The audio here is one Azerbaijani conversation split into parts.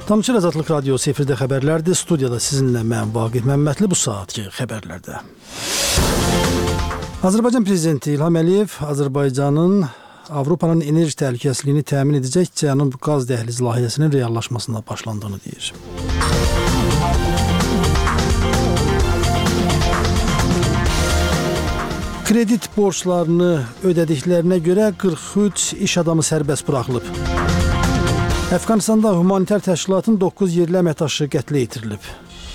Tanışır Azadlıq Radiosu efirdə xəbərlərdir. Studiyada sizinlə mən Vaqif Məmmədli bu saatki xəbərlərdə. Azərbaycan Prezidenti İlham Əliyev Azərbaycanın Avropanın enerji təhlükəsizliyini təmin edəcək Cənub qaz dəhlizi layihəsinin reallaşmasına başlandığını deyir. Kredit borçlarını ödədiklərinə görə 43 iş adamı sərbəst buraxılıb. Əfqanistanda humanitar təşkilatın 9 yerli əməkdaşı qətlə yetirilib.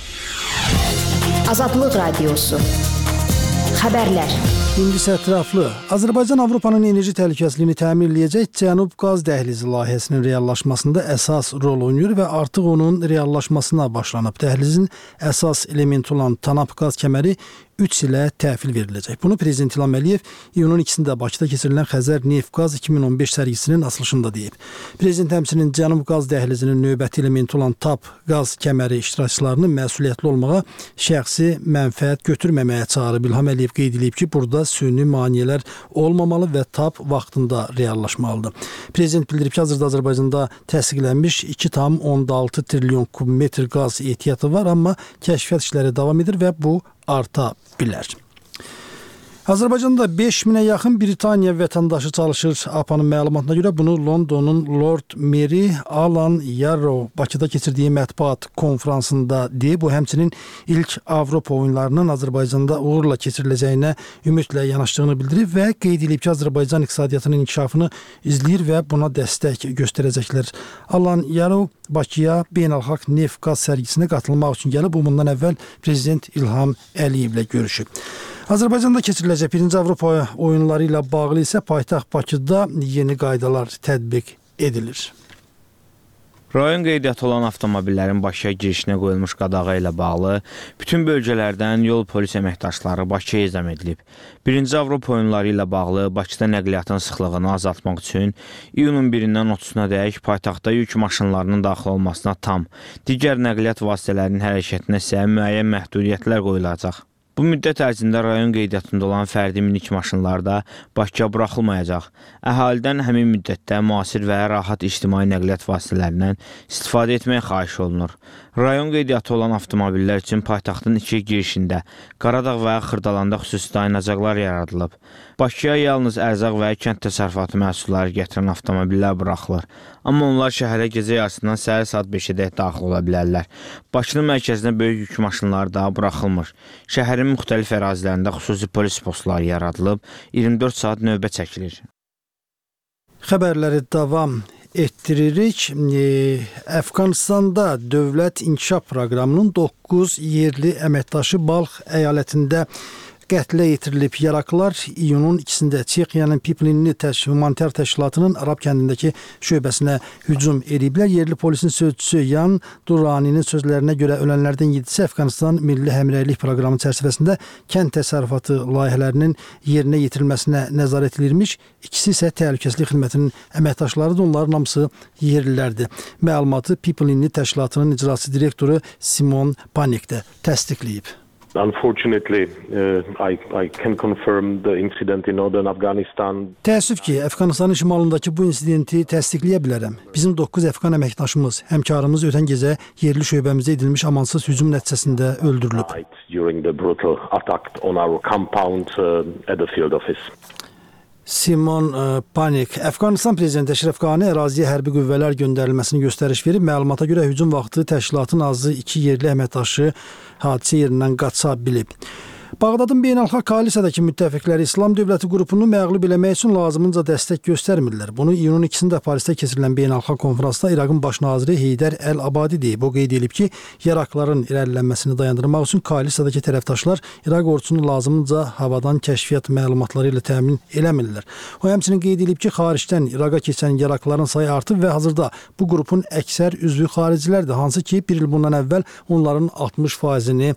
Azadlıq Radiosu xəbərlər. İndi isə ətraflı. Azərbaycan Avropanın enerji təhlükəsizliyini təmin edəcək Cənub qaz dəhlizi layihəsinin reallaşmasında əsas rol oynayır və artıq onun reallaşmasına başlanıb. Dəhlizin əsas elementi olan Tanap qaz kəməri 3 ilə təhvil veriləcək. Bunu Prezident İlham Əliyev iyunun 2-də Bakıda keçirilən Xəzər Neft Qaz 2015 sərgisinin açılışında deyib. Prezident həmçinin Cənub qaz dəhlizinin növbəti elementi olan TAP qaz kəməri iştirakçılarını məsuliyyətli olmağa, şəxsi mənfəət götürməməyə çağırıb. İlham Əliyev qeyd edib ki, burada süni maneələr olmamalı və TAP vaxtında reallaşmalıdır. Prezident bildirib ki, hazırda Azərbaycanda təsdiqlənmiş 2,6 trilyon kubmetr qaz ehtiyatı var, amma kəşfiyyat işləri davam edir və bu arta bilər. Azərbaycanda 5000-ə yaxın Britaniya vətəndaşı çalışır. APA'nın məlumatına görə bunu Londonun Lord Meri Alan Yarrow Bakıda keçirdiyi mətbuat konfransında deyib. Bu həmçinin ilk Avropa oyunlarının Azərbaycanda uğurla keçiriləcəyinə ümidlə yanaşdığını bildirib və qeyd edib ki, Azərbaycan iqtisadiyyatının inkişafını izləyir və buna dəstək göstərəcəklər. Alan Yarrow Bakıya beynəlxalq neft qaz sərgisinə qatılmaq üçün gəlib. Bundan əvvəl Prezident İlham Əliyevlə görüşüb. Azərbaycanda keçiriləcək 1-ci Avropa oyunları ilə bağlı isə paytaxt Bakıda yeni qaydalar tətbiq edilir. Rayon qeydiyyatı olan avtomobillərin Bakıya girişinə qoyulmuş qadağa ilə bağlı bütün bölgələrdən yol polis əməkdaşları Bakıya ezam edilib. 1-ci Avropa oyunları ilə bağlı Bakıda nəqliyyatın sıxlığını azaltmaq üçün iyunun 1-dən 30-una dək paytaxtda yük maşınlarının daxil olmasına tam, digər nəqliyyat vasitələrinin hərəkətinə isə müəyyən məhdudiyyətlər qoyulacaq. Bu müddət ərzində rayon qeydiyyatında olan fərdi minik maşınlar da Bakıya buraxılmayacaq. Əhalidən həmin müddətdə müasir və rahat ictimai nəqliyyat vasitələrindən istifadə etmək xahiş olunur. Rayon qeydiyyatı olan avtomobillər üçün paytaxtın iki girişində, Qaradağ və Xırdalanda xüsusi dayanacaqlar yaradılıb. Bakıya yalnız ərzaq və kənd təsərrüfatı məhsulları gətirən avtomobillər buraxılır. Amma onlar şəhərə gecə yarısından səhər saat 5-də daxil ola bilərlər. Bakının mərkəzinə böyük yük maşınları da buraxılmır. Şəhərin müxtəlif ərazilərində xüsusi polis postları yaradılıb, 24 saat növbə çəkilir. Xəbərləri davam etdiririk. Əfqanistanda Dövlət İnkişaf Proqramının 9 yerli əməkdaşı Balx əyalətində qətlə yetirilib. Yaraqlılar iyunun 2-də Çexiyanın People in Need humanitar təşkilatının Arab kəndindəki şöbəsinə hücum ediblər. Yerli polisin sözçüsü Yan Duraninin sözlərinə görə ölənlərdən 7-si Əfqanistan Milli Həmrəylik proqramı çərçivəsində kənd təsərrüfatı layihələrinin yerinə yetirilməsinə nəzarət edilmiş. İkisi isə təhlükəsizlik xidmətinin əməkdaşlarıdır. Onların hamısı yerlilərdir. Məlumatı People in Need təşkilatının icraçı direktoru Simon Panik də təsdiqləyib. Unfortunately, I can confirm the incident in northern Afghanistan. Təəssüf ki, Əfqanistanın şimalındakı bu insidenti təsdiqləyə bilərəm. Bizim 9 Əfqan əməkdaşımız, həmkarımız ötən gecə yerli şöbəmizdə edilmiş amansız hücum nəticəsində öldürülüb. During the brutal attack on our compound at the field office. Simon Panik. Əfqanistan prezidenti Əşrəf Qani əraziyə hərbi qüvvələr göndərilməsini göstəriş verib. Məlumata görə hücum vaxtı təşkilatın azı 2 yerli əməkdaşı hadisə yerindən qaça bilib. Bağdadın beynəlxalq koalisiyadakı müttəfiqləri İslam Dövləti qrupunu məğlub eləmək üçün lazımınca dəstək göstərmirlər. Bunu iyunun 2-də Parisdə keçirilən beynəlxalq konfransda İraqın baş naziri Heydər Əl-Abadi deyib. O qeyd edib ki, Yaraqlıların irəlilənməsini dayandırmaq üçün koalisiyadakı tərəfdaşlar İraq ordusunu lazımınca havadan kəşfiyyat məlumatları ilə təmin eləmirlər. O həmçinin qeyd edib ki, xaricdən İraqa keçən Yaraqlıların sayı artıb və hazırda bu qrupun əksər üzvü xaricilərdir. Hansı ki, bir il bundan əvvəl onların 60%-ni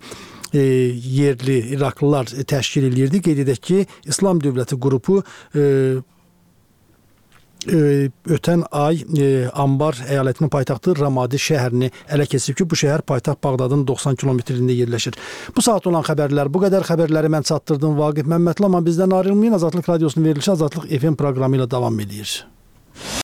yerli İraqlılar təşkil edirdi. Qeyd edək ki, İslam Dövləti qrupu ötən ay Ambar əyalətinin paytaxtı Ramadi şəhərini ələ keçirib ki, bu şəhər paytaxt Bağdadın 90 kilometrində yerləşir. Bu saat olan xəbərlər bu qədər. Xəbərləri mən çatdırdım Vaqif Məmmədli, amma bizdən ayrılmayın. Azadlıq Radiosunun verilişi Azadlıq FM proqramı ilə davam edir.